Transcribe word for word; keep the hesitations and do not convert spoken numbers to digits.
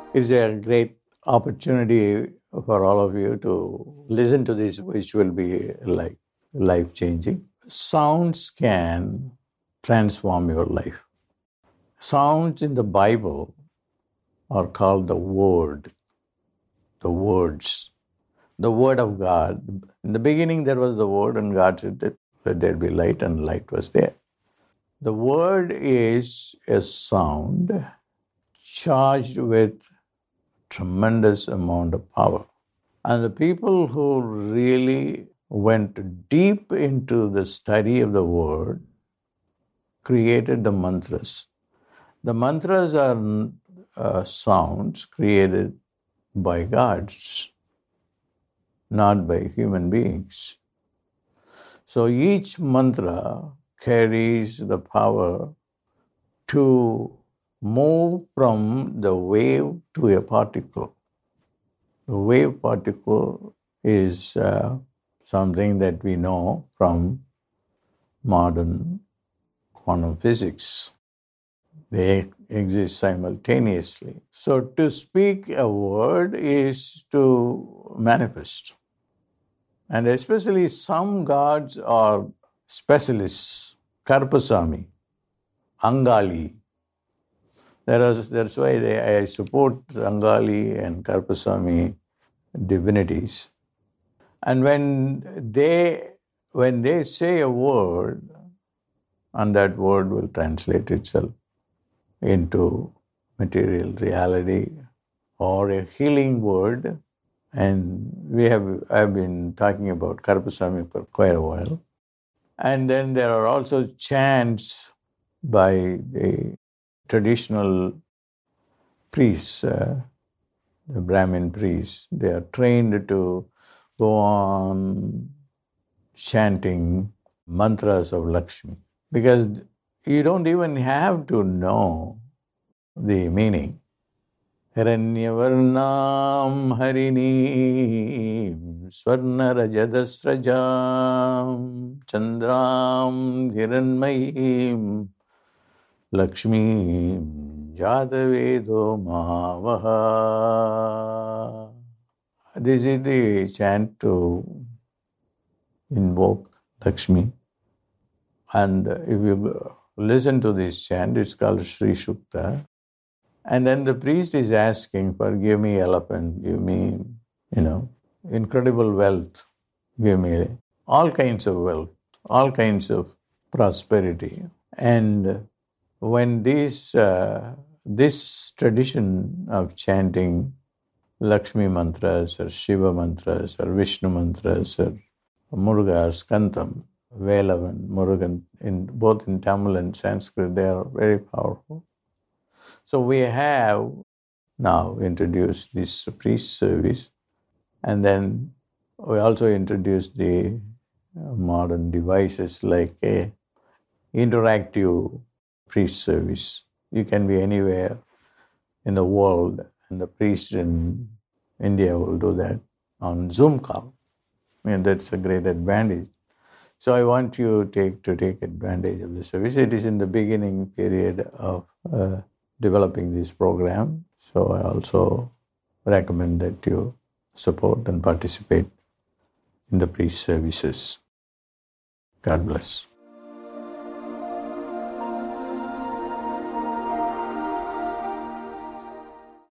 It's a great opportunity for all of you to listen to this, which will be like life changing. Sounds can transform your life. Sounds in the Bible are called the Word, the words, the Word of God. In the beginning, there was the Word, and God said that let there be light, and light was there. The Word is a sound charged with tremendous amount of power. And the people who really went deep into the study of the word created the mantras. The mantras are uh, sounds created by gods, not by human beings. So each mantra carries the power to move from the wave to a particle. The wave particle is uh, something that we know from modern quantum physics. They exist simultaneously. So to speak a word is to manifest. And especially some gods are specialists, Karpasamy, Angali. There is, that's why they, I support Angali and Karpasamy divinities. And when they when they say a word, and that word will translate itself into material reality or a healing word. And we have I've been talking about Karpasamy for quite a while. And then there are also chants by the traditional priests, uh, the Brahmin priests. They are trained to go on chanting mantras of Lakshmi, because you don't even have to know the meaning. Hiranyavarnam harinim swarnarajadasrajam chandram hiranmayim Lakshmi jadavedo mavaha. This is the chant to invoke Lakshmi. And if you listen to this chant, it's called Sri Shukta. And then the priest is asking for, give me elephant, give me, you know, incredible wealth, give me all kinds of wealth, all kinds of prosperity. And when this, uh, this tradition of chanting Lakshmi mantras or Shiva mantras or Vishnu mantras or Muruga or Skantam, Velavan, Murugan, in both in Tamil and Sanskrit, they are very powerful. So we have now introduced this priest service, and then we also introduced the modern devices like a interactive priest service. You can be anywhere in the world, and the priest in India will do that on Zoom call. I mean, that's a great advantage. So I want you take, to take advantage of the service. It is in the beginning period of uh, developing this program. So I also recommend that you support and participate in the priest services. God bless.